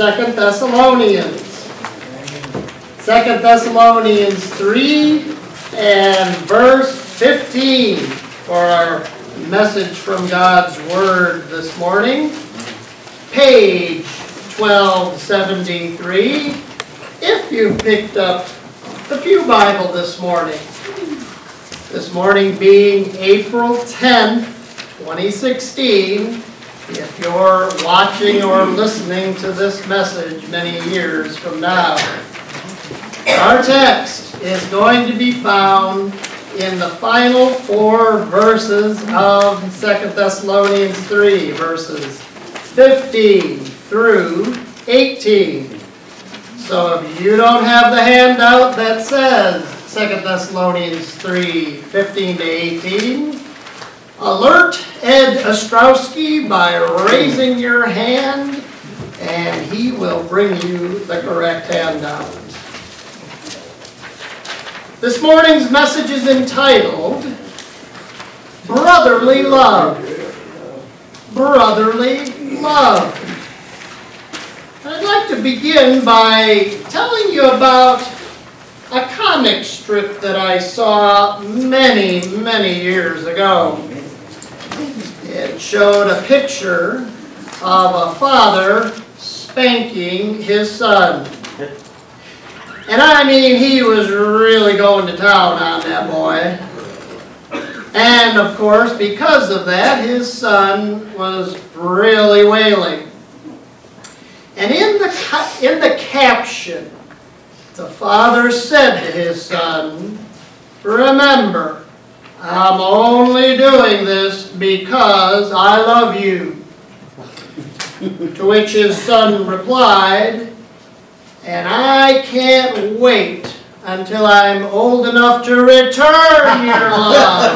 2 Thessalonians. 2 Thessalonians 3 and verse 15 for our message from God's Word this morning. Page 1273. If you picked up the Pew Bible this morning. This morning being April 10th, 2016. If you're watching or listening to this message many years from now. Our text is going to be found in the final 4 verses of 2 Thessalonians 3, verses 15 through 18. So if you don't have the handout that says 2 Thessalonians 3, 15 to 18, alert Ed Ostrowski by raising your hand, and he will bring you the correct handout. This morning's message is entitled, Brotherly Love. Brotherly Love. I'd like to begin by telling you about a comic strip that I saw many, many years ago. It showed a picture of a father spanking his son. And I mean, he was really going to town on that boy. And of course, because of that, his son was really wailing. And in the caption, the father said to his son, "Remember, I'm only doing this because I love you." To which his son replied, "And I can't wait until I'm old enough to return your love."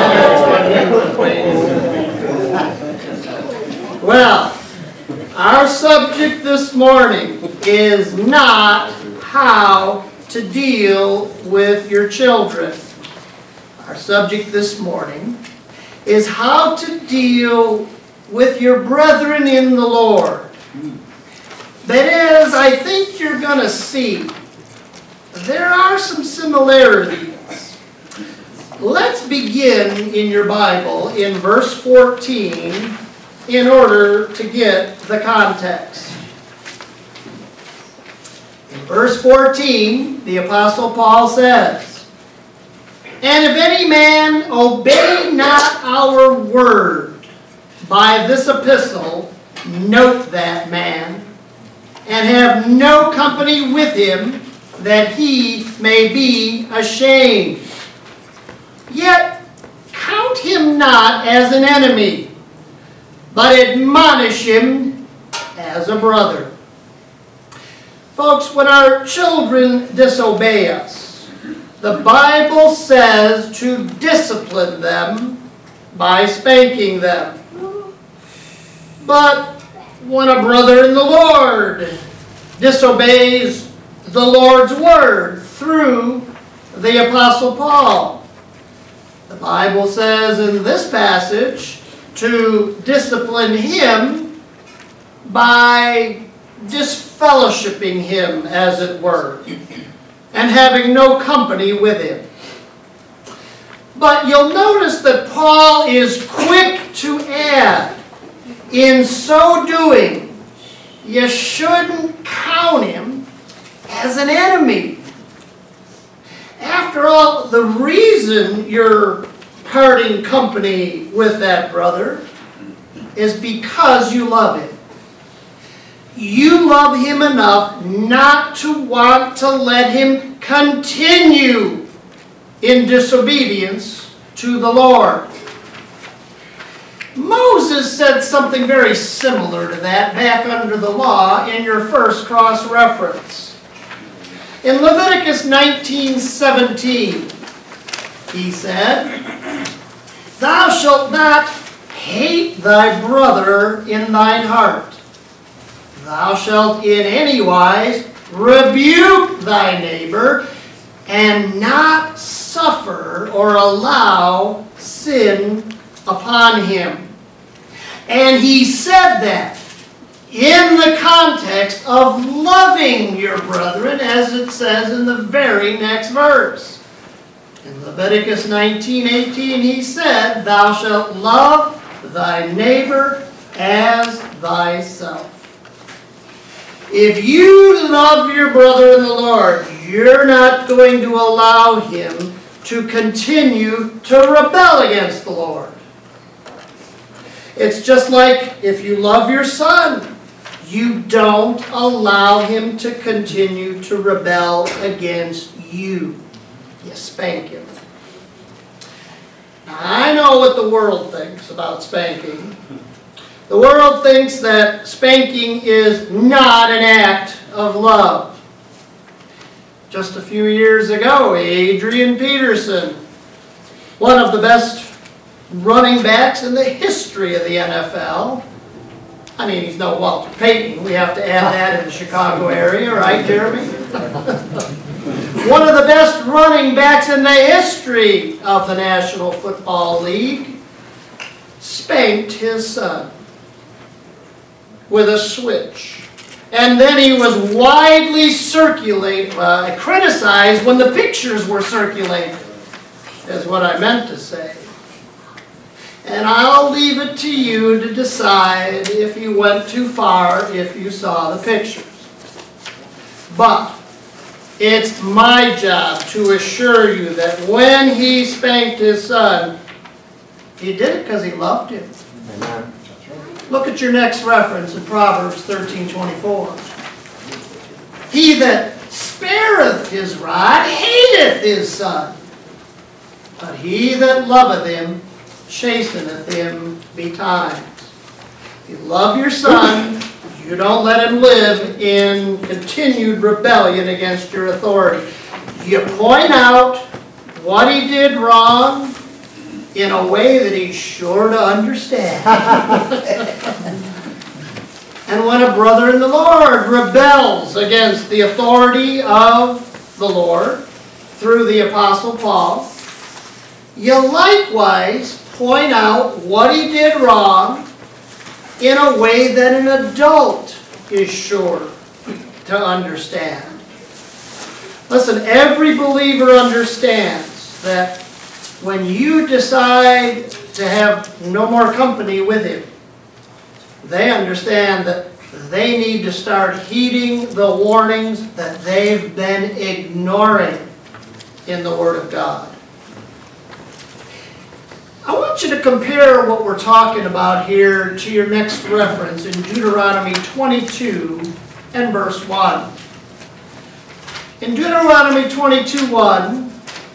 Well, our subject this morning is not how to deal with your children. Our subject this morning is how to deal with your brethren in the Lord. That is, I think you're going to see there are some similarities. Let's begin in your Bible in verse 14 in order to get the context. In verse 14, the Apostle Paul says, "And if any man obey not our word by this epistle, note that man, and have no company with him, that he may be ashamed. Yet count him not as an enemy, but admonish him as a brother." Folks, when our children disobey us, the Bible says to discipline them by spanking them. But when a brother in the Lord disobeys the Lord's word through the Apostle Paul, the Bible says in this passage to discipline him by disfellowshipping him, as it were, and having no company with him. But you'll notice that Paul is quick to add, in so doing, you shouldn't count him as an enemy. After all, the reason you're parting company with that brother is because you love him. You love him enough not to want to let him continue in disobedience to the Lord. Moses said something very similar to that back under the law in your first cross-reference. In Leviticus 19:17, he said, "Thou shalt not hate thy brother in thine heart. Thou shalt in any wise rebuke thy neighbor, and not suffer or allow sin upon him." And he said that in the context of loving your brethren, as it says in the very next verse. In Leviticus 19:18, he said, "Thou shalt love thy neighbor as thyself." If you love your brother in the Lord, you're not going to allow him to continue to rebel against the Lord. It's just like if you love your son, you don't allow him to continue to rebel against you. You spank him. Now, I know what the world thinks about spanking. The world thinks that spanking is not an act of love. Just a few years ago, Adrian Peterson, one of the best running backs in the history of the NFL. I mean, he's no Walter Payton. We have to add that in the Chicago area, right, Jeremy? One of the best running backs in the history of the National Football League spanked his son with a switch. And then he was widely criticized when the pictures were circulated, is what I meant to say. And I'll leave it to you to decide if you went too far, if you saw the pictures. But it's my job to assure you that when he spanked his son, he did it because he loved him. Amen. Look at your next reference in Proverbs 13:24. He that spareth his rod hateth his son, but he that loveth him chasteneth him betimes. If you love your son, you don't let him live in continued rebellion against your authority. You point out what he did wrong in a way that he's sure to understand. And when a brother in the Lord rebels against the authority of the Lord through the Apostle Paul, you likewise point out what he did wrong in a way that an adult is sure to understand. Listen, every believer understands that when you decide to have no more company with him, they understand that they need to start heeding the warnings that they've been ignoring in the Word of God. I want you to compare what we're talking about here to your next reference in Deuteronomy 22 and verse 1. In Deuteronomy 22:1,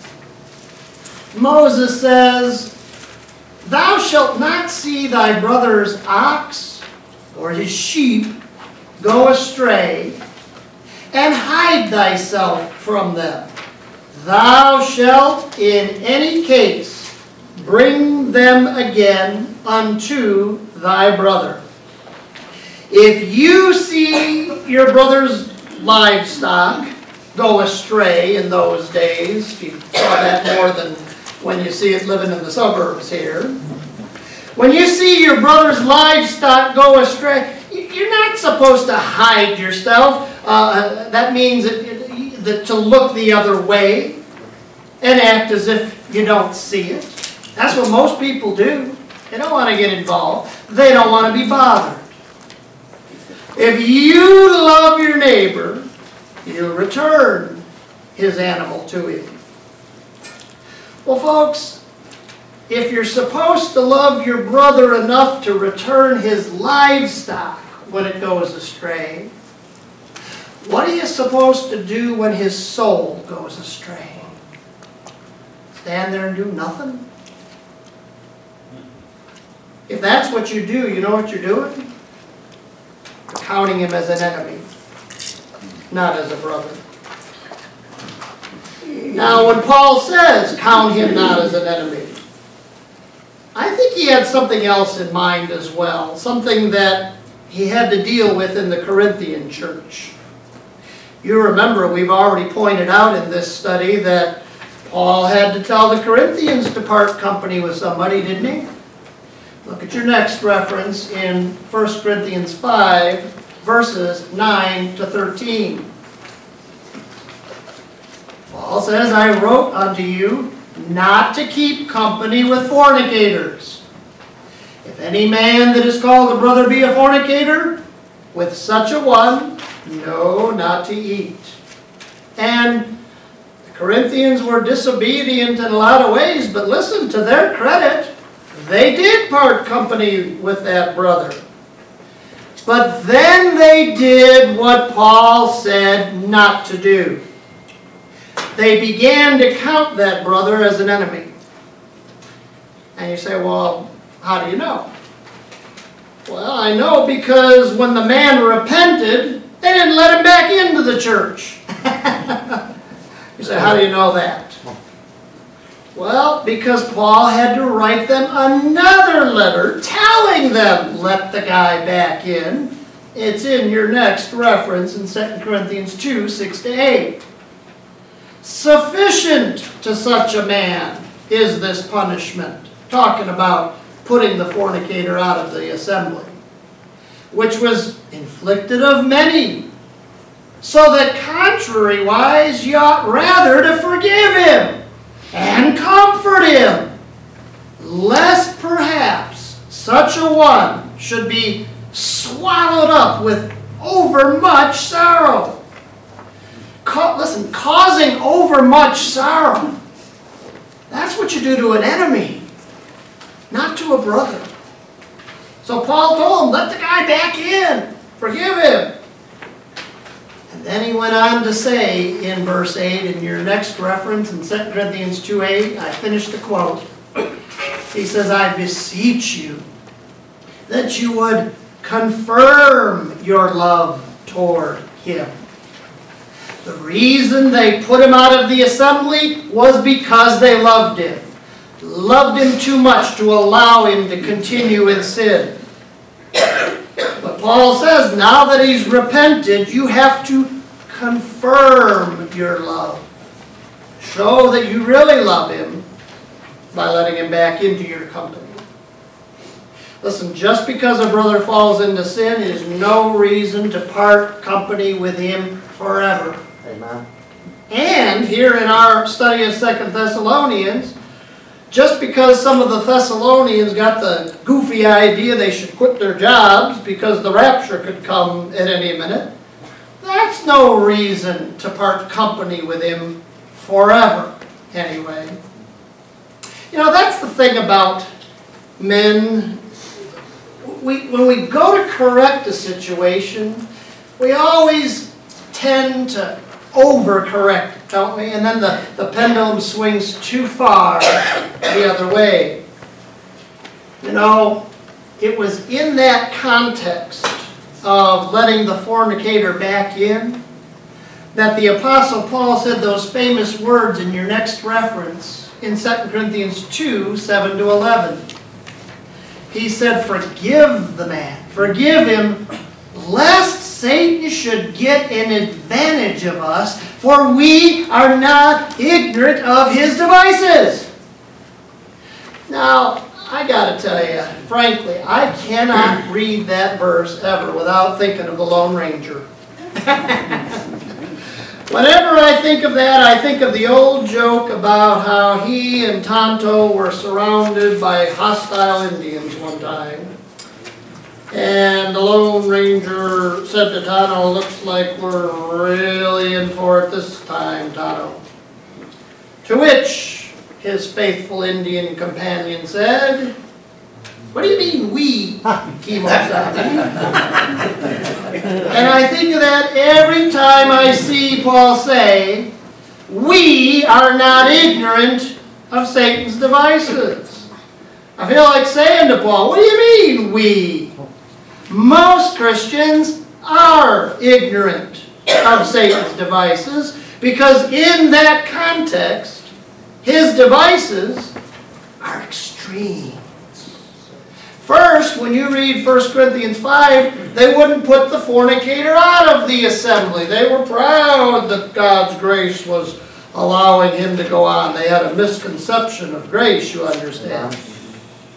Moses says, "Thou shalt not see thy brother's ox or his sheep go astray, and hide thyself from them. Thou shalt in any case bring them again unto thy brother." If you see your brother's livestock go astray in those days, you saw that more than when you see it living in the suburbs here. When you see your brother's livestock go astray, you're not supposed to hide yourself. That means that to look the other way and act as if you don't see it. That's what most people do. They don't want to get involved. They don't want to be bothered. If you love your neighbor, you'll return his animal to him. Well, folks, if you're supposed to love your brother enough to return his livestock when it goes astray, what are you supposed to do when his soul goes astray? Stand there and do nothing? If that's what you do, you know what you're doing? You're counting him as an enemy, not as a brother. Now, when Paul says, count him not as an enemy, I think he had something else in mind as well, something that he had to deal with in the Corinthian church. You remember, we've already pointed out in this study that Paul had to tell the Corinthians to part company with somebody, didn't he? Look at your next reference in 1 Corinthians 5, verses 9 to 13. Paul says, I wrote unto you not to keep company with fornicators. If any man that is called a brother be a fornicator, with such a one, no, not to eat. And the Corinthians were disobedient in a lot of ways, but listen, to their credit, they did part company with that brother. But then they did what Paul said not to do. They began to count that brother as an enemy. And you say, well, how do you know? Well, I know because when the man repented, they didn't let him back into the church. You say, how do you know that? Well, because Paul had to write them another letter telling them, let the guy back in. It's in your next reference in 2 Corinthians 2, 6 to 8. Sufficient to such a man is this punishment. Talking about putting the fornicator out of the assembly. Which was inflicted of many. So that contrariwise ye ought rather to forgive him and comfort him, lest perhaps such a one should be swallowed up with overmuch sorrow. Listen, causing overmuch sorrow, that's what you do to an enemy, not to a brother. So Paul told him, let the guy back in, forgive him. And then he went on to say in verse 8, in your next reference in 2 Corinthians 2:8, I finished the quote. He says, I beseech you that you would confirm your love toward him. The reason they put him out of the assembly was because they loved him. Loved him too much to allow him to continue in sin. But Paul says, now that he's repented, you have to confirm your love. Show that you really love him by letting him back into your company. Listen, just because a brother falls into sin is no reason to part company with him forever. Amen. And here in our study of 2 Thessalonians, just because some of the Thessalonians got the goofy idea they should quit their jobs because the rapture could come at any minute, that's no reason to part company with him forever, anyway. You know, that's the thing about men. When we go to correct a situation, we always tend to overcorrect, don't we? And then the pendulum swings too far the other way. You know, it was in that context of letting the fornicator back in that the Apostle Paul said those famous words in your next reference in 2 Corinthians 2, 7 to 11. He said, forgive the man, forgive him, lest Satan should get an advantage of us, for we are not ignorant of his devices. Now, I got to tell you, frankly, I cannot read that verse ever without thinking of the Lone Ranger. Whenever I think of that, I think of the old joke about how he and Tonto were surrounded by hostile Indians one time. And the Lone Ranger said to Tonto, looks like we're really in for it this time, Tonto. To which his faithful Indian companion said, what do you mean we, Kemo-san? And I think of that every time I see Paul say, we are not ignorant of Satan's devices. I feel like saying to Paul, what do you mean we? Most Christians are ignorant of Satan's devices because in that context, his devices are extreme. First, when you read 1 Corinthians 5, they wouldn't put the fornicator out of the assembly. They were proud that God's grace was allowing him to go on. They had a misconception of grace, you understand.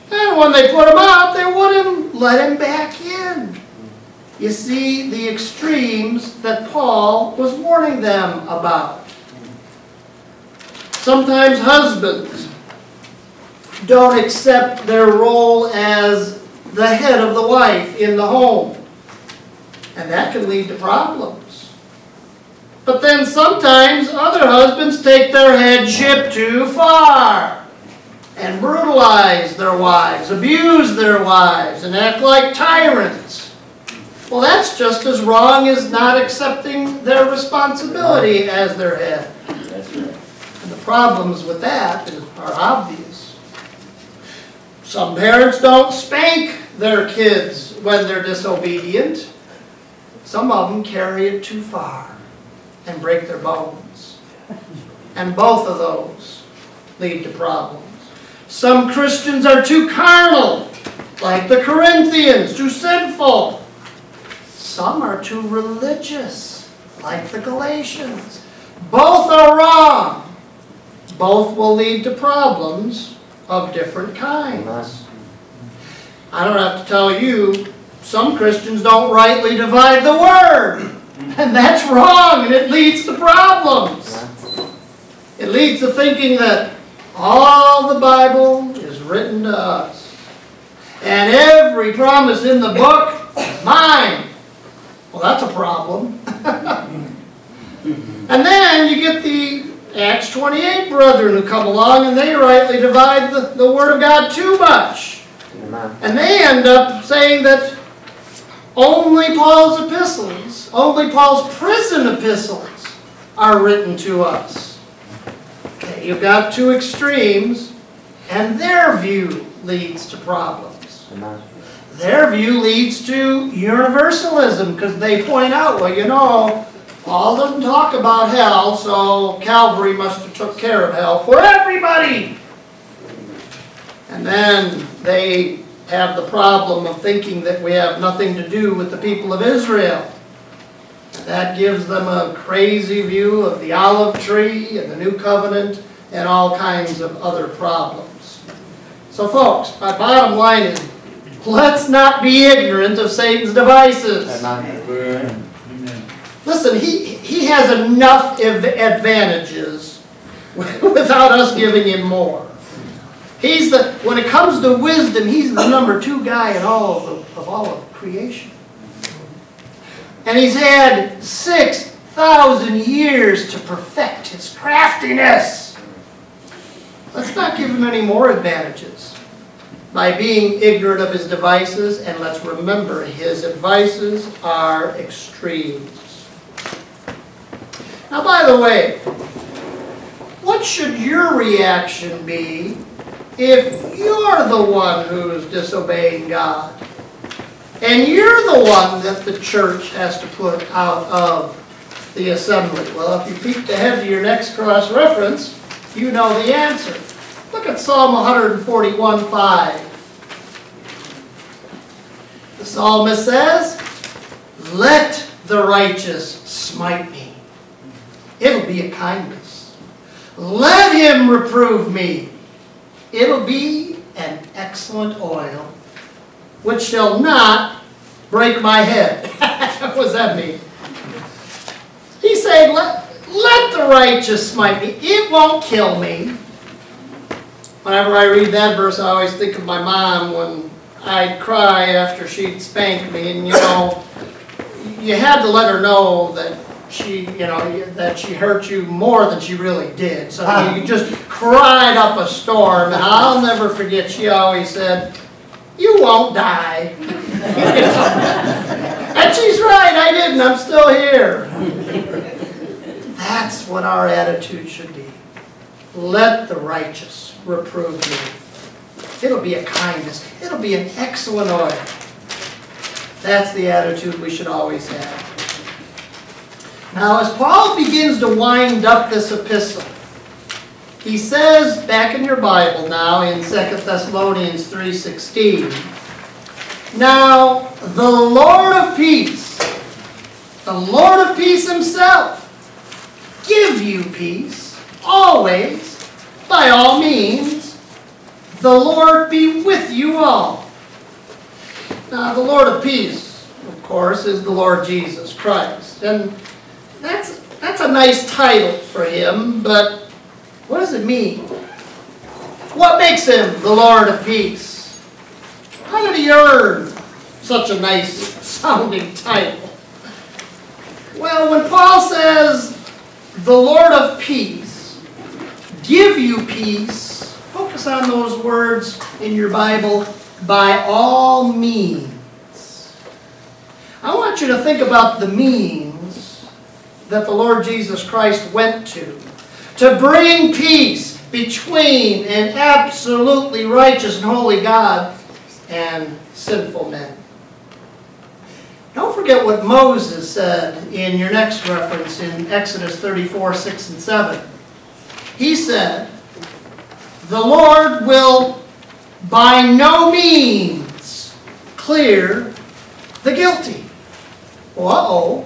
And when they put him out, they wouldn't let him back in. You see the extremes that Paul was warning them about. Sometimes husbands don't accept their role as the head of the wife in the home. And that can lead to problems. But then sometimes other husbands take their headship too far and brutalize their wives, abuse their wives, and act like tyrants. Well, that's just as wrong as not accepting their responsibility as their head. That's right. And the problems with that are obvious. Some parents don't spank their kids when they're disobedient. Some of them carry it too far and break their bones. And both of those lead to problems. Some Christians are too carnal, like the Corinthians, too sinful. Some are too religious, like the Galatians. Both are wrong. Both will lead to problems of different kinds. I don't have to tell you, some Christians don't rightly divide the Word. And that's wrong, and it leads to problems. It leads to thinking that all the Bible is written to us. And every promise in the book is mine. Well, that's a problem. And then you get the Acts 28 brethren who come along and they rightly divide the Word of God too much. And they end up saying that only Paul's epistles, only Paul's prison epistles are written to us. Okay, you've got two extremes, and their view leads to problems. Their view leads to universalism, because they point out, well, you know, Paul doesn't talk about hell, so Calvary must have took care of hell for everybody. And then they have the problem of thinking that we have nothing to do with the people of Israel. That gives them a crazy view of the olive tree and the new covenant and all kinds of other problems. So folks, my bottom line is, let's not be ignorant of Satan's devices. Amen. Listen, he has enough advantages without us giving him more. When it comes to wisdom, he's the number 2 guy in all of creation. And he's had 6,000 years to perfect his craftiness. Let's not give him any more advantages by being ignorant of his devices, and let's remember his devices are extremes. Now, by the way, what should your reaction be if you're the one who's disobeying God, and you're the one that the church has to put out of the assembly? Well, if you peek ahead to your next cross-reference, you know the answer. Look at Psalm 141:5. The psalmist says, "Let the righteous smite me. It'll be a kindness. Let him reprove me. It'll be an excellent oil, which shall not break my head." What does that mean? He's saying, let the righteous smite me. It won't kill me. Whenever I read that verse, I always think of my mom when I'd cry after she'd spank me. And, you know, you had to let her know that she hurt you more than she really did. So you just cried up a storm. And I'll never forget, she always said, "You won't die." And she's right, I didn't. I'm still here. That's what our attitude should be. Let the righteous reprove me. It'll be a kindness. It'll be an excellent oil. That's the attitude we should always have. Now, as Paul begins to wind up this epistle, he says, back in your Bible now, in 2 Thessalonians 3:16, "Now the Lord of peace himself, give you peace, always, by all means, The Lord be with you all. Now, the Lord of peace, of course, is the Lord Jesus Christ. And that's a nice title for him, but what does it mean? What makes him the Lord of peace? How did he earn such a nice sounding title? Well, when Paul says, the Lord of peace, give you peace, focus on those words in your Bible, by all means. I want you to think about the means that the Lord Jesus Christ went to bring peace between an absolutely righteous and holy God and sinful men. Don't forget what Moses said in your next reference in Exodus 34, 6 and 7. He said, the Lord will by no means clear the guilty. Well,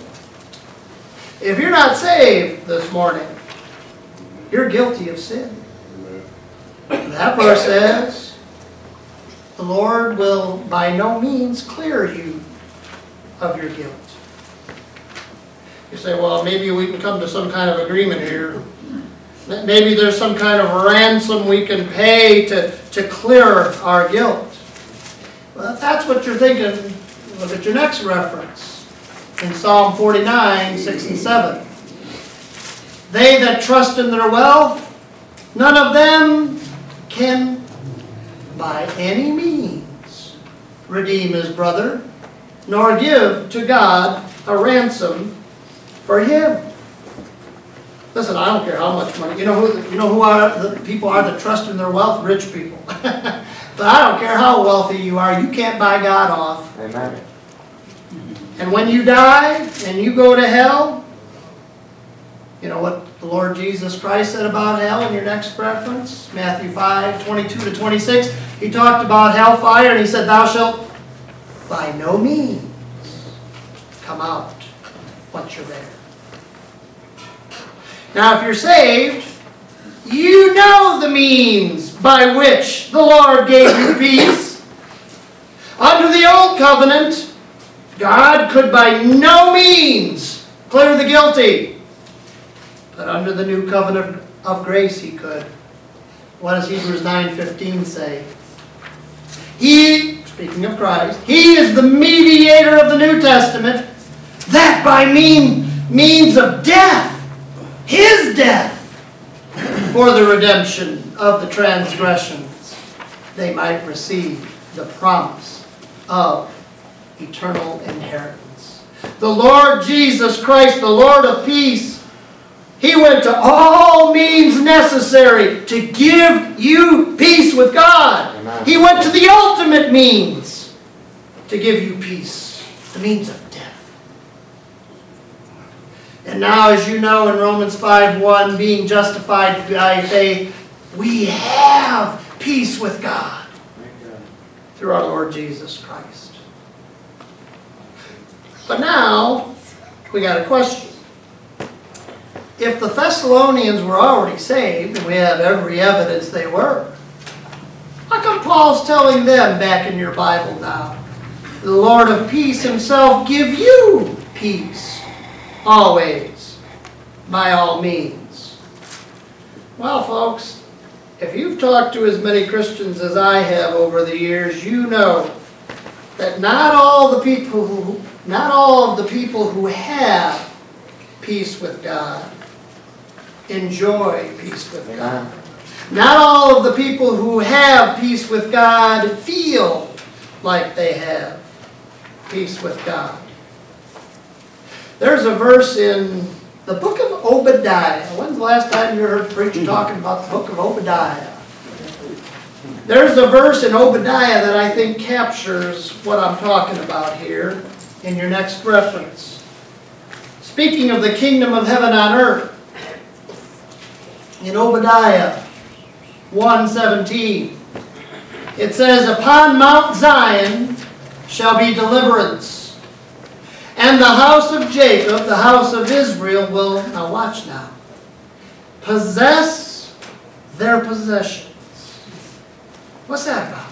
if you're not saved this morning, you're guilty of sin. That verse says, the Lord will by no means clear you of your guilt. You say, well, maybe we can come to some kind of agreement here. Maybe there's some kind of ransom we can pay to clear our guilt. Well, if that's what you're thinking, look at your next reference in Psalm 49, 6 and 7. They that trust in their wealth, none of them can by any means redeem his brother, nor give to God a ransom for him. Listen, I don't care how much money. You know who are the people are that trust in their wealth? Rich people. But I don't care how wealthy you are, you can't buy God off. Amen. And when you die and you go to hell, you know what the Lord Jesus Christ said about hell in your next reference? Matthew 5, 22 to 26. He talked about hellfire and he said, thou shalt by no means come out once you're there. Now, if you're saved, you know the means by which the Lord gave you peace. Under the old covenant, God could by no means clear the guilty. But under the new covenant of grace, he could. What does Hebrews 9:15 say? He, speaking of Christ, he is the mediator of the New Testament, that by means of death, his death, for the redemption of the transgressions, they might receive the promise of eternal inheritance. The Lord Jesus Christ, the Lord of peace, he went to all means necessary to give you peace with God. Amen. He went to the ultimate means to give you peace, the means of death. And now, as you know, in Romans 5:1, being justified by faith, we have peace with God through our Lord Jesus Christ. But now, we got a question. If the Thessalonians were already saved, and we have every evidence they were, how come Paul's telling them back in your Bible now, the Lord of peace himself give you peace always, by all means? Well, folks, if you've talked to as many Christians as I have over the years, you know that not all of the people who have peace with God enjoy peace with God. Not all of the people who have peace with God feel like they have peace with God. There's a verse in the book of Obadiah. When's the last time you heard a preacher talking about the book of Obadiah? There's a verse in Obadiah that I think captures what I'm talking about here in your next reference. Speaking of the kingdom of heaven on earth, in Obadiah 1:17, it says, upon Mount Zion shall be deliverance, and the house of Jacob, the house of Israel, will, now watch now, possess their possessions. What's that about?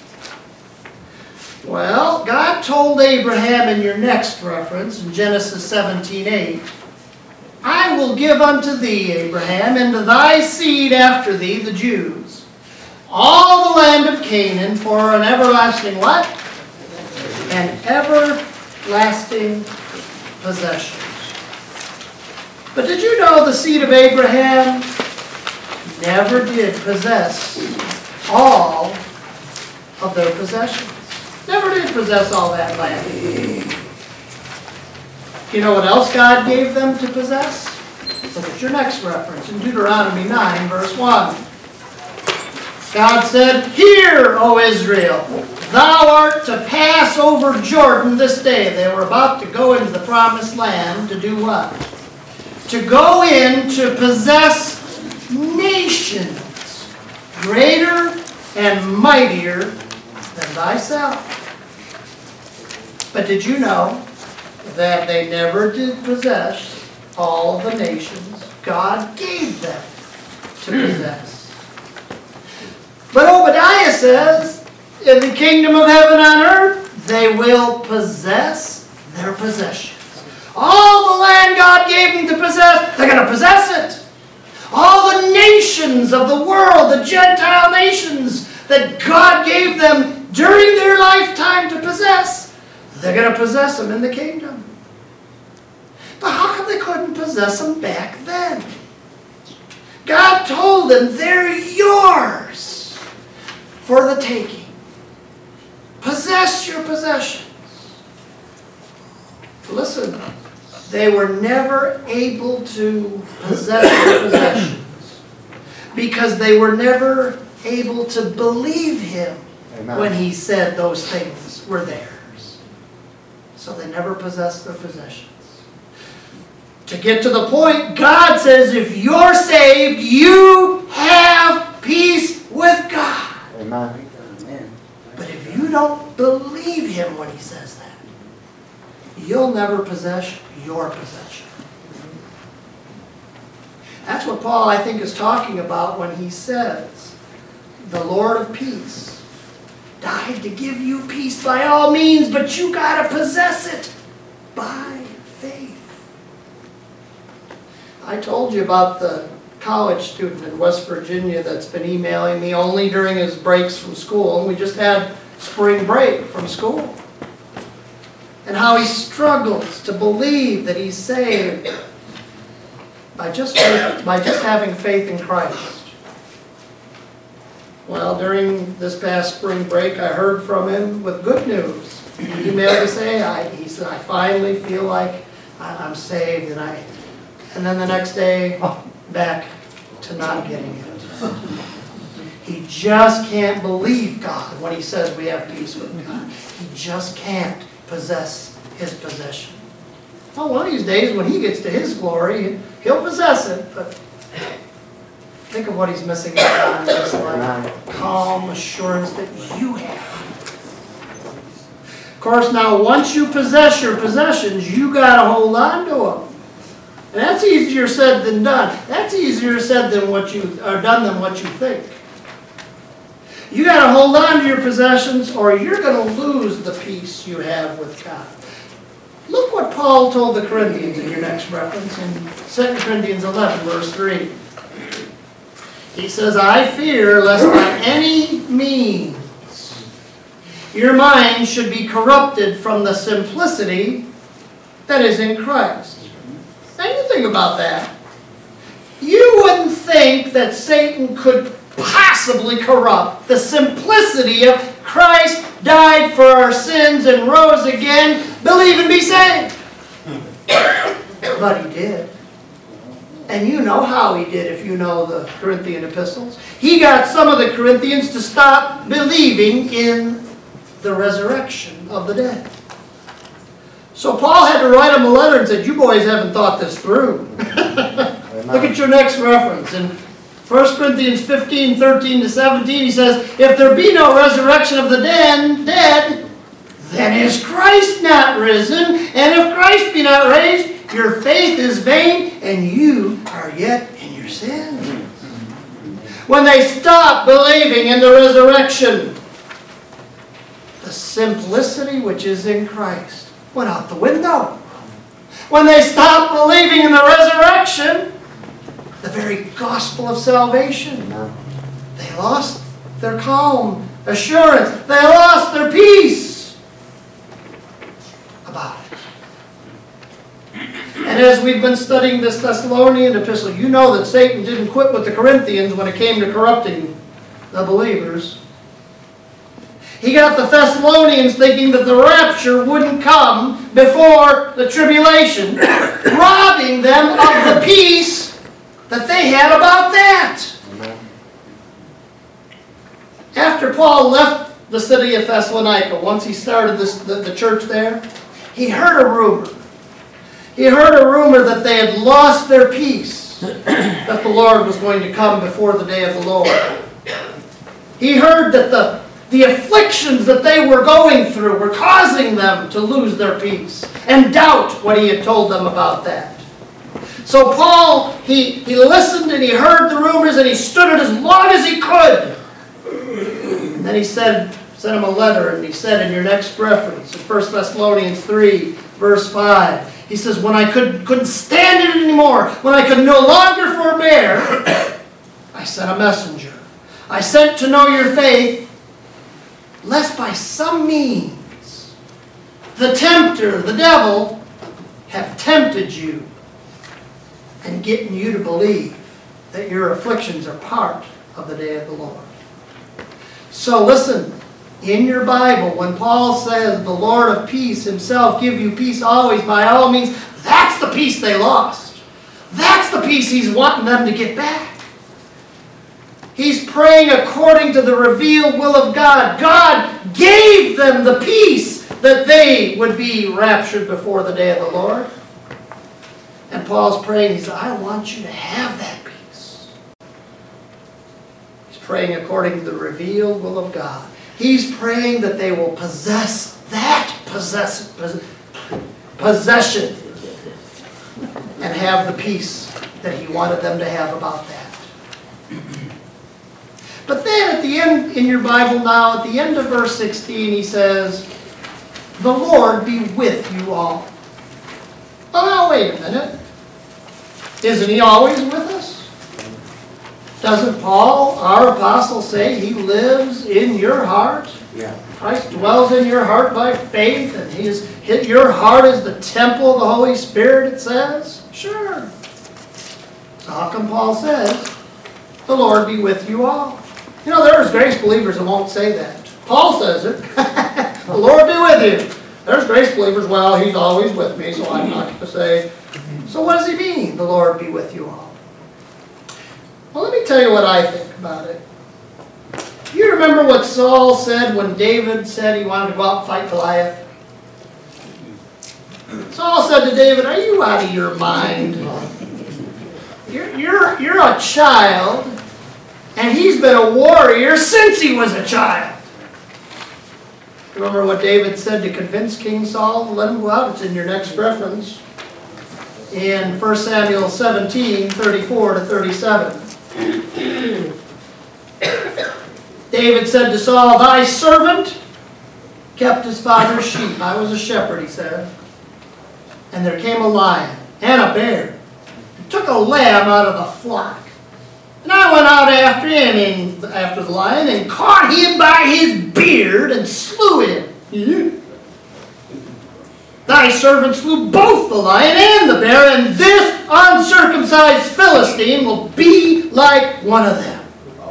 Well, God told Abraham in your next reference, in Genesis 17:8, I will give unto thee, Abraham, and to thy seed after thee, the Jews, all the land of Canaan for an everlasting what? An everlasting possession. But did you know the seed of Abraham never did possess all of their possessions? Never did possess all that land. You know what else God gave them to possess? Look at your next reference in Deuteronomy 9, verse 1. God said, Hear, O Israel, thou art to pass over Jordan this day. They were about to go into the promised land to do what? To go in to possess nations greater and mightier than thyself. But did you know that they never did possess all the nations God gave them to possess? But Obadiah says, in the kingdom of heaven on earth, they will possess their possessions. All the land God gave them to possess, they're going to possess it. All the nations of the world, the Gentile nations that God gave them during their lifetime to possess, they're going to possess them in the kingdom. But how come they couldn't possess them back then? God told them, they're yours for the taking. Possess your possessions. Listen, they were never able to possess their possessions because they were never able to believe Him when He said those things were theirs. So they never possessed their possessions. To get to the point, God says if you're saved, you have peace with God. Amen. But if you don't believe Him when He says that, you'll never possess your possession. That's what Paul, I think, is talking about when he says, the Lord of peace died to give you peace by all means, but you got to possess it by faith. I told you about the college student in West Virginia that's been emailing me only during his breaks from school. And we just had spring break from school. And how he struggles to believe that he's saved by just having faith in Christ. Well, during this past spring break, I heard from him with good news. He emailed to say, he said, I finally feel like I'm saved. And then the next day, back to not getting it. He just can't believe God when He says we have peace with God. He just can't possess His possession. Well, one of these days when He gets to His glory, He'll possess it, but think of what he's missing out on in this life. Calm assurance that you have. Of course, now once you possess your possessions, you got to hold on to them. And that's easier said than done. That's easier said than done than what you think. You got to hold on to your possessions, or you're going to lose the peace you have with God. Look what Paul told the Corinthians in your next reference in 2 Corinthians 11, verse 3. He says, I fear lest by any means your mind should be corrupted from the simplicity that is in Christ. Now you think about that. You wouldn't think that Satan could possibly corrupt the simplicity of Christ died for our sins and rose again, believe and be saved. But He did. And you know how He did if you know the Corinthian epistles. He got some of the Corinthians to stop believing in the resurrection of the dead. So Paul had to write them a letter and said, you boys haven't thought this through. Look at your next reference. In 1 Corinthians 15, 13 to 17, he says, if there be no resurrection of the dead, then is Christ not risen? And if Christ be not raised, your faith is vain, and you are yet in your sins. When they stopped believing in the resurrection, the simplicity which is in Christ went out the window. When they stopped believing in the resurrection, the very gospel of salvation, they lost their calm, assurance. They lost their peace about it. And as we've been studying this Thessalonian epistle, you know that Satan didn't quit with the Corinthians when it came to corrupting the believers. He got the Thessalonians thinking that the rapture wouldn't come before the tribulation, robbing them of the peace that they had about that. After Paul left the city of Thessalonica, once he started the church there, he heard a rumor. He heard a rumor that they had lost their peace, that the Lord was going to come before the day of the Lord. He heard that the afflictions that they were going through were causing them to lose their peace and doubt what he had told them about that. So Paul, he listened and he heard the rumors and he stood it as long as he could. And then he sent him a letter, and he said in your next reference, in 1 Thessalonians 3, verse 5, he says, when I couldn't stand it anymore, when I could no longer forbear, I sent a messenger. I sent to know your faith, lest by some means the tempter, the devil, have tempted you and getting you to believe that your afflictions are part of the day of the Lord. So listen, in your Bible, when Paul says the Lord of peace himself give you peace always, by all means, that's the peace they lost. That's the peace he's wanting them to get back. He's praying according to the revealed will of God. God gave them the peace that they would be raptured before the day of the Lord. And Paul's praying, he said, I want you to have that peace. He's praying according to the revealed will of God. He's praying that they will possess that possession and have the peace that he wanted them to have about that. But then at the end, in your Bible now, at the end of verse 16, he says, the Lord be with you all. Oh, now wait a minute. Isn't he always with us? Doesn't Paul, our apostle, say he lives in your heart? Yeah. Christ dwells in your heart by faith, and your heart is the temple of the Holy Spirit, it says? Sure. So how come Paul says, the Lord be with you all? You know, there's grace believers that won't say that. Paul says it. The Lord be with you. There's grace believers, well, he's always with me, so I'm not going to say. So what does he mean, the Lord be with you all? Well, let me tell you what I think about it. You remember what Saul said when David said he wanted to go out and fight Goliath? Saul said to David, are you out of your mind? You're a child, and he's been a warrior since he was a child. Remember what David said to convince King Saul to let him go out? It's in your next reference. In 1 Samuel 17, 34 to 37. David said to Saul, thy servant kept his father's sheep. I was a shepherd, he said. And there came a lion and a bear and took a lamb out of the flock. And I went out after him, after the lion, and caught him by his beard and slew him. Thy servant slew both the lion and the bear, and this uncircumcised Philistine will be like one of them.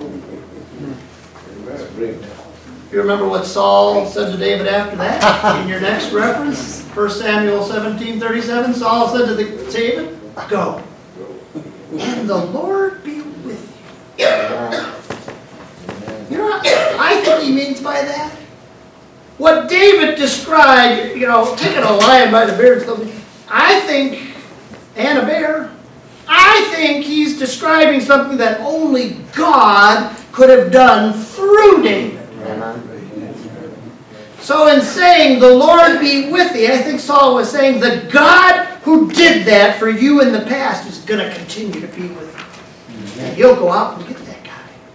You remember what Saul said to David after that? In your next reference, 1 Samuel 17:37, Saul said to David, go, and the Lord be with you. You know what I think he means by that? What David described, taking a lion by the beard, I think, and a bear, I think he's describing something that only God could have done through David. So in saying, the Lord be with thee, I think Saul was saying, the God who did that for you in the past is going to continue to be with you. And you'll go out and get that guy.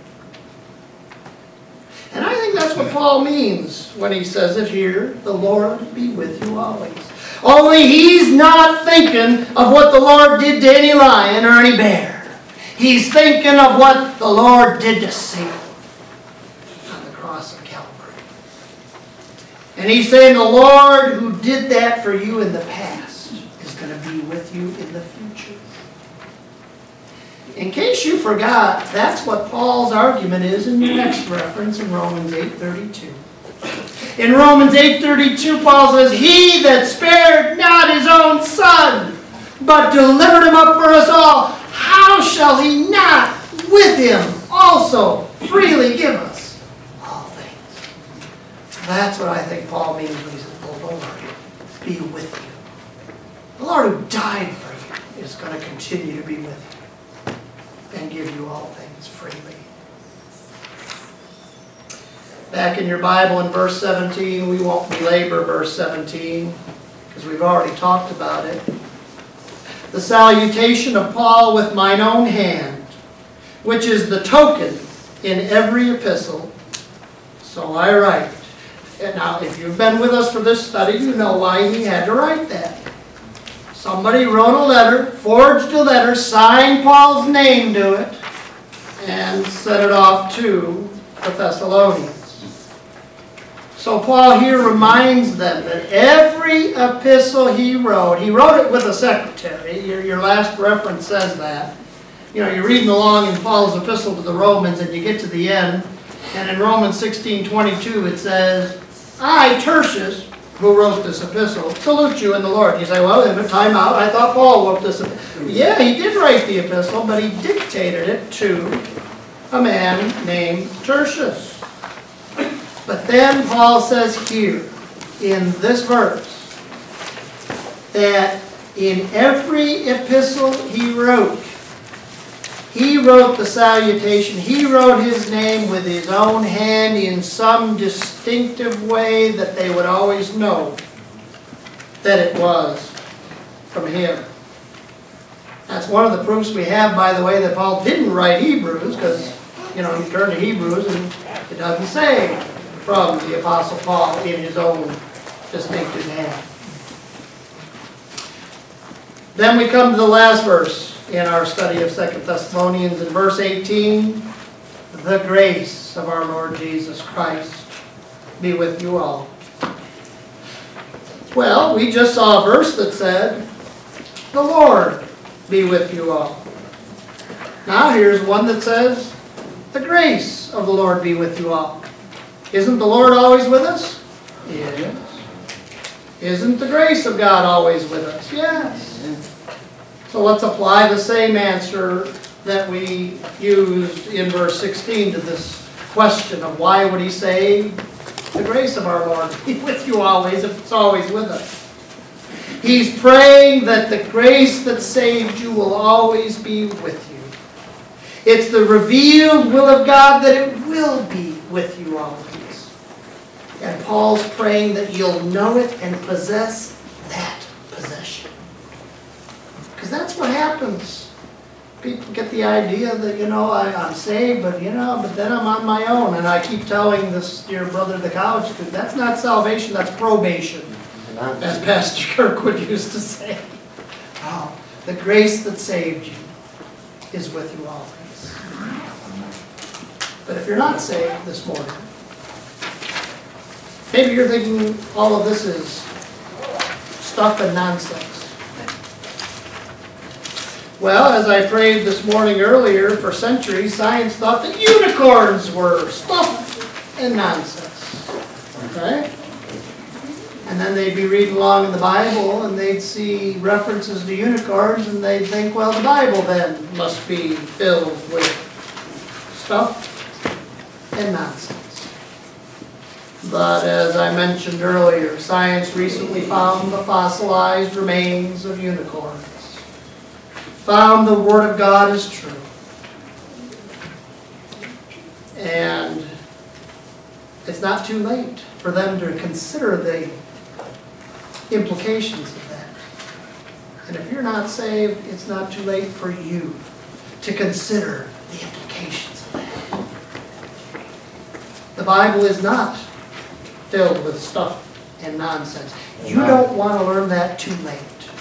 And I think that's what Paul means when he says it here, the Lord be with you always. Only he's not thinking of what the Lord did to any lion or any bear. He's thinking of what the Lord did to Satan on the cross of Calvary. And he's saying the Lord who did that for you in the past is going to be with you in the future. In case you forgot, that's what Paul's argument is in your next reference in Romans 8:32. In Romans 8:32, Paul says, He that spared not his own son, but delivered him up for us all, how shall he not with him also freely give us all things? That's what I think Paul means when he says, the Lord be with you. The Lord who died for you is going to continue to be with you and give you all things freely. Back in your Bible in verse 17, we won't belabor verse 17 because we've already talked about it. The salutation of Paul with mine own hand, which is the token in every epistle, so I write. And now, if you've been with us for this study, you know why he had to write that. Somebody wrote a letter, forged a letter, signed Paul's name to it, and sent it off to the Thessalonians. So Paul here reminds them that every epistle he wrote it with a secretary. Your last reference says that. You know, you're reading along in Paul's epistle to the Romans and you get to the end, and in Romans 16:22 it says, I, Tertius, who wrote this epistle, salute you in the Lord. You say, well, in a time out, I thought Paul wrote this epistle. Yeah, he did write the epistle, but he dictated it to a man named Tertius. But then Paul says here, in this verse, that in every epistle he wrote the salutation. He wrote his name with his own hand in some distinctive way that they would always know that it was from him. That's one of the proofs we have, by the way, that Paul didn't write Hebrews, because, you turn to Hebrews and it doesn't say from the Apostle Paul in his own distinctive hand. Then we come to the last verse in our study of 2 Thessalonians, in verse 18, the grace of our Lord Jesus Christ be with you all. Well, we just saw a verse that said, the Lord be with you all. Now here's one that says, the grace of the Lord be with you all. Isn't the Lord always with us? Yes. Isn't the grace of God always with us? Yes. So let's apply the same answer that we used in verse 16 to this question of why would he say, the grace of our Lord be with you always if it's always with us. He's praying that the grace that saved you will always be with you. It's the revealed will of God that it will be with you always. And Paul's praying that you'll know it and possess that possession. Because that's what happens. People get the idea that, I'm saved, but then I'm on my own. And I keep telling this dear brother, the college student, that's not salvation, that's probation. As Pastor Kirkwood used to say. Oh, the grace that saved you is with you always. But if you're not saved this morning, maybe you're thinking all of this is stuff and nonsense. Well, as I prayed this morning earlier, for centuries, science thought that unicorns were stuff and nonsense. Okay? And then they'd be reading along in the Bible, and they'd see references to unicorns, and they'd think, well, the Bible then must be filled with stuff and nonsense. But as I mentioned earlier, science recently found the fossilized remains of unicorns. Found the Word of God is true. And it's not too late for them to consider the implications of that. And if you're not saved, it's not too late for you to consider the implications of that. The The Bible is not filled with stuff and nonsense. You don't want to learn that too late.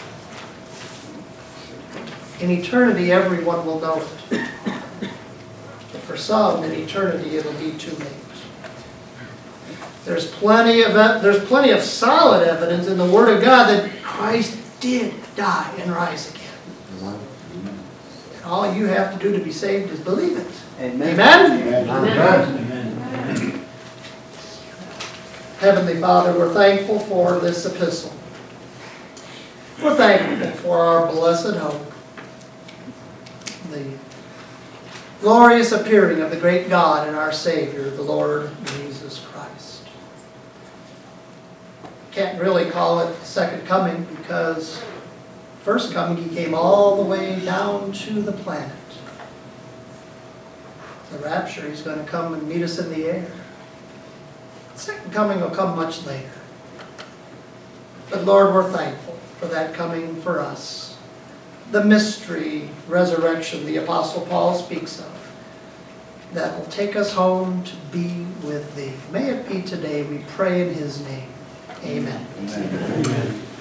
In eternity, everyone will know it. But for some, in eternity, it'll be too late. There's plenty of solid evidence in the Word of God that Christ did die and rise again. And all you have to do to be saved is believe it. Amen. Amen? Amen. Heavenly Father, we're thankful for this epistle. We're thankful for our blessed hope. The glorious appearing of the great God and our Savior, the Lord Jesus Christ. Can't really call it the second coming because first coming He came all the way down to the planet. The rapture, He's going to come and meet us in the air. The second coming will come much later. But Lord, we're thankful for that coming for us. The mystery resurrection the Apostle Paul speaks of, that will take us home to be with Thee. May it be today, we pray in His name. Amen. Amen.